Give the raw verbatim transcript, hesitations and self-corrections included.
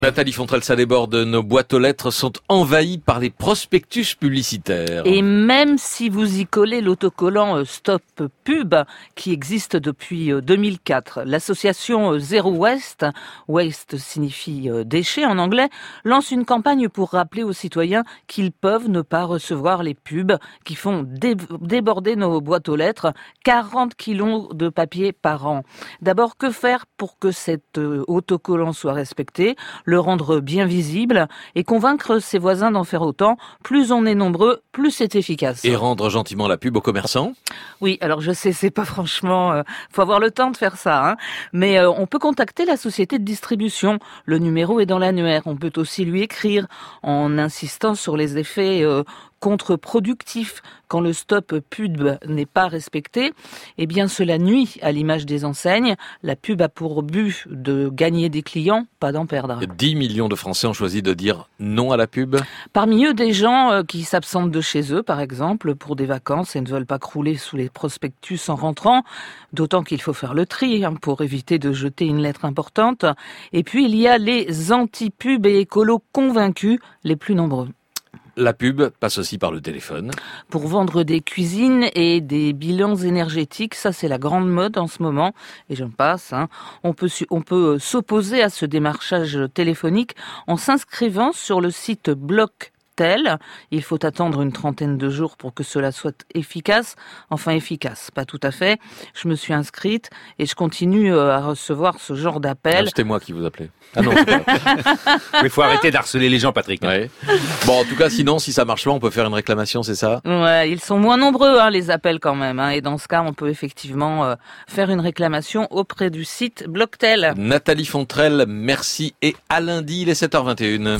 Nathalie Fontrelle, ça déborde. Nos boîtes aux lettres sont envahies par les prospectus publicitaires. Et même si vous y collez l'autocollant Stop Pub, qui existe depuis deux mille quatre, l'association Zero Waste, Waste signifie déchet en anglais, lance une campagne pour rappeler aux citoyens qu'ils peuvent ne pas recevoir les pubs qui font dé- déborder nos boîtes aux lettres, quarante kilos de papier par an. D'abord, que faire pour que cet autocollant soit respecté ? Le rendre bien visible et convaincre ses voisins d'en faire autant. Plus on est nombreux, plus c'est efficace. Et rendre gentiment la pub aux commerçants ? Oui, alors je sais, c'est pas franchement... Euh, faut avoir le temps de faire ça, hein. Mais euh, on peut contacter la société de distribution. Le numéro est dans l'annuaire. On peut aussi lui écrire en insistant sur les effets euh, contre-productif. Quand le stop pub n'est pas respecté, eh bien cela nuit à l'image des enseignes. La pub a pour but de gagner des clients, pas d'en perdre. dix millions de Français ont choisi de dire non à la pub. Parmi eux, des gens qui s'absentent de chez eux, par exemple, pour des vacances et ne veulent pas crouler sous les prospectus en rentrant. D'autant qu'il faut faire le tri hein, pour éviter de jeter une lettre importante. Et puis, il y a les anti-pubs et écolos convaincus, les plus nombreux. La pub passe aussi par le téléphone. Pour vendre des cuisines et des bilans énergétiques, ça c'est la grande mode en ce moment, et j'en passe. Hein. On peut, on peut s'opposer à ce démarchage téléphonique en s'inscrivant sur le site Bloc. Il faut attendre une trentaine de jours pour que cela soit efficace. Enfin efficace, pas tout à fait. Je me suis inscrite et je continue à recevoir ce genre d'appel. Ah, c'était moi qui vous appelais. Ah non, c'est pas... Il faut arrêter d'harceler les gens, Patrick. Ouais. Bon, en tout cas, sinon, si ça marche pas, on peut faire une réclamation, c'est ça ? Ouais, ils sont moins nombreux, hein, les appels quand même. Hein, et dans ce cas, on peut effectivement euh, faire une réclamation auprès du site Blocktel. Nathalie Fontrelle, merci et à lundi, il est sept heures vingt et une.